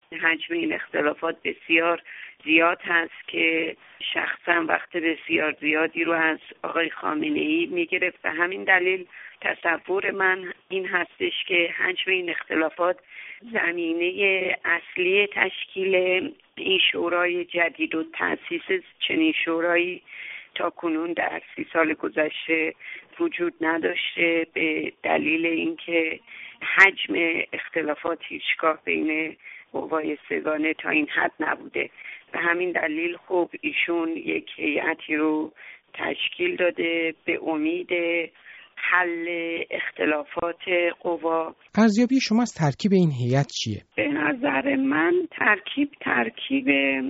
حجم این اختلافات بسیار زیاد هست که شخصا وقت بسیار زیادی رو از آقای خامنه‌ای میگرفت و همین دلیل تصور من این هستش که حجم این اختلافات زمینه اصلی تشکیل این شورای جدید و تأسیس چنین شورایی تا کنون در 30 سال گذشته وجود نداشته، به دلیل اینکه حجم اختلافات هیچگاه بین قوای سگانه تا این حد نبوده. به همین دلیل خب ایشون یک هیئتی رو تشکیل داده به امید حل اختلافات قوا. ارزیابی شما از ترکیب این هیئت چیه؟ به نظر من ترکیب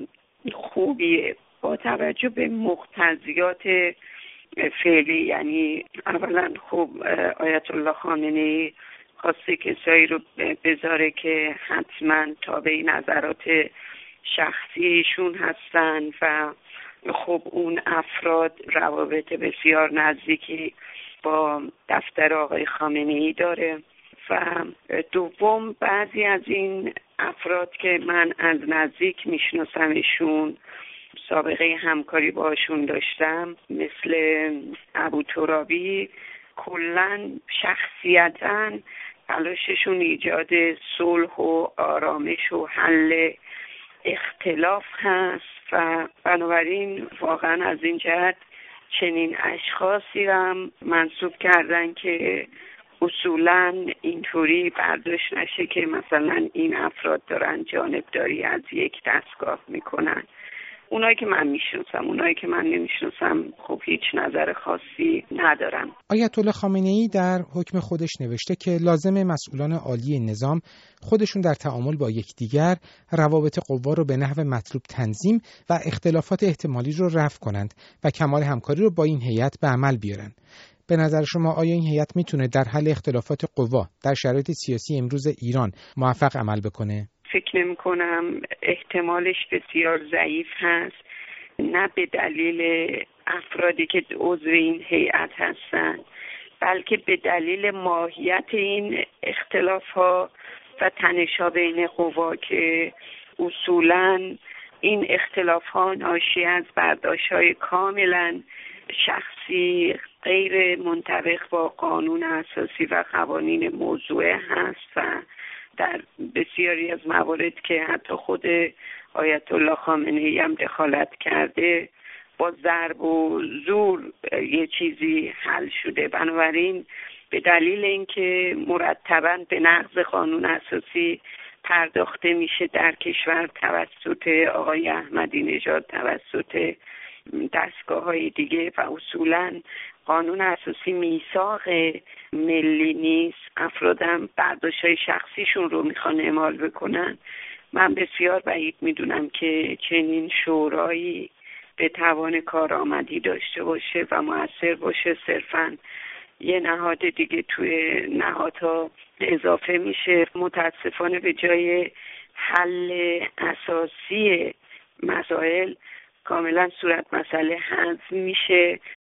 خوبیه با توجه به مقتضیات فعلی. یعنی اولا خب آیت الله خامنه‌ای خواسته کسایی رو بذاره که حتما تابع نظرات شخصیشون هستن و خب اون افراد روابط بسیار نزدیکی با دفتر آقای خامنه‌ای داره و دوم بعضی از این افراد که من از نزدیک میشناسمشون، سابقه همکاری باشون داشتم، مثل ابو ترابی، کلاً شخصیتاً تلاششون ایجاد صلح و آرامش و حل اختلاف هست و بنابراین واقعاً از این جهت چنین اشخاصی هم منصوب کردن که اصولاً اینطوری برداشت نشه که مثلا این افراد دارن جانبداری از یک دستگاه میکنن. اونایی که من میشناسم، اونایی که من نمیشناسم خب هیچ نظر خاصی ندارم. آیت الله خامنه‌ای در حکم خودش نوشته که لازم مسئولان عالی نظام خودشون در تعامل با یکدیگر روابط قوا رو به نحو مطلوب تنظیم و اختلافات احتمالی رو رفع کنند و کمال همکاری رو با این هیئت به عمل بیارن. به نظر شما آیا این هیئت میتونه در حل اختلافات قوا در شرایط سیاسی امروز ایران موفق عمل بکنه؟ فکر نمی کنم، احتمالش بسیار ضعیف هست، نه به دلیل افرادی که عضو این هیئت هستن، بلکه به دلیل ماهیت این اختلاف ها و تنش‌ها بین قوا که اصولاً این اختلاف ها ناشی از برداشت‌های کاملاً شخصی غیر منطبق با قانون اساسی و قوانین موضوعه هست و در بسیاری از موارد که حتی خود آیت الله خامنه‌ای هم دخالت کرده با ضرب و زور یه چیزی حل شده. بنابراین به دلیل اینکه مرتباً به نقض قانون اساسی پرداخته میشه در کشور توسط آقای احمدی نژاد، توسط دستگاه‌های دیگه و اصولاً قانون اساسی میثاق ملی نیست، افرادم برداشت‌های شخصیشون رو میخوان اعمال بکنن. من بسیار بعید میدونم که چنین شورایی به توان کارآمدی داشته باشه و مؤثر باشه. صرفاً یه نهاد دیگه توی نهادها اضافه میشه. متاسفانه به جای حل اساسی مسائل کاملا صورت مسئله حذف میشه